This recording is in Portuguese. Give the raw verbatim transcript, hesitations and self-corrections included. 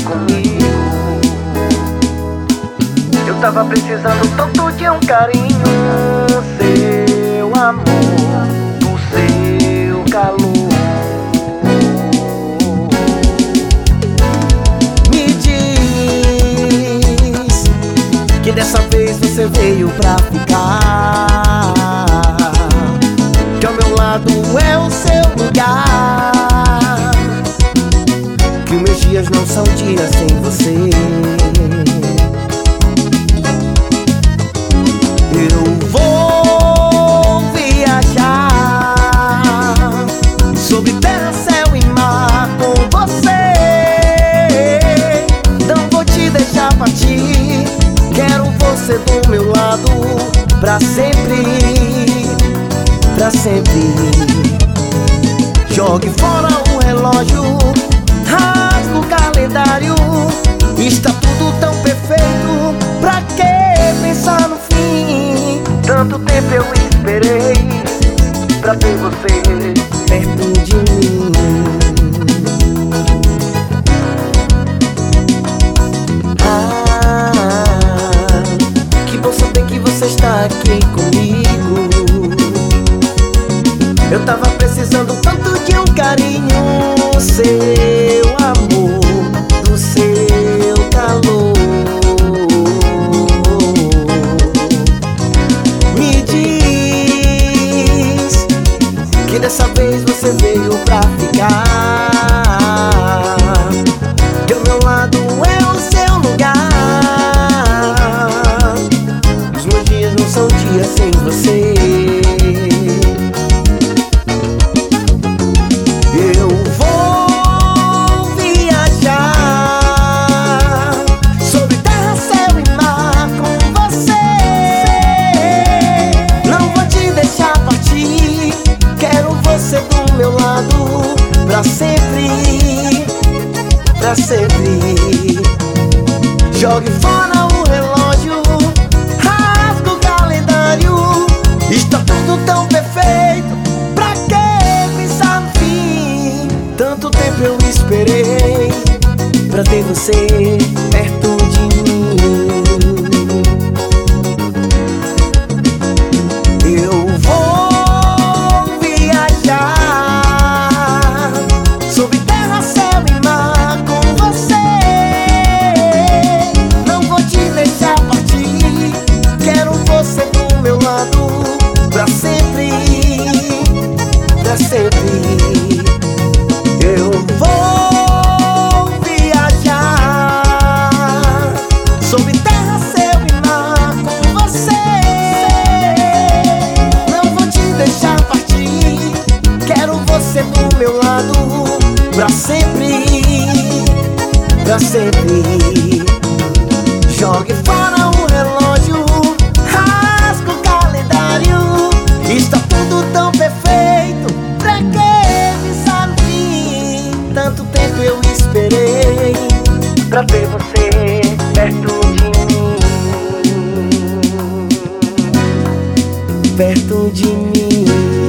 comigo. Eu tava precisando tanto de um carinho, seu amor, do seu calor. Me diz que dessa vez você veio pra ficar, que ao meu lado é o seu lugar, que meus dias não são dias sem você. Eu vou viajar sobre terra, céu e mar com você. Não vou te deixar partir, quero você do meu lado pra sempre, pra sempre. Jogue fora o relógio, rasga o calendário. Está tudo tão perfeito, pra que pensar no fim? Tanto tempo eu esperei pra ter você perto de mim. Ah, que bom saber que você está aqui comigo. Eu tava precisando tanto de um carinho, seu amor, do seu calor. Me diz que dessa vez você veio pra ficar, que ao meu lado é o seu lugar. Os meus dias não são dias sem você. Eu vou viajar sobre terra, céu e mar com você. Não vou te deixar partir, quero você do meu lado pra sempre, pra sempre. Jogue fora o relógio, rasga o calendário. Está tudo tão perfeito, pra que pensar no fim? Tanto tempo eu esperei pra ter você perto de mim. Eu vou viajar sobre terra, céu e mar com você. Não vou te deixar partir, quero você do meu lado pra sempre, pra sempre. Eu vou viajar sobre terra, céu e mar com você. Não vou te deixar partir, quero você do meu lado pra sempre, pra sempre. Jogue fora o relógio, rasga o calendário. Está tudo tão perfeito, pra que pensar no fim? Tanto tempo eu esperei pra ter você perto de mim, perto de mim.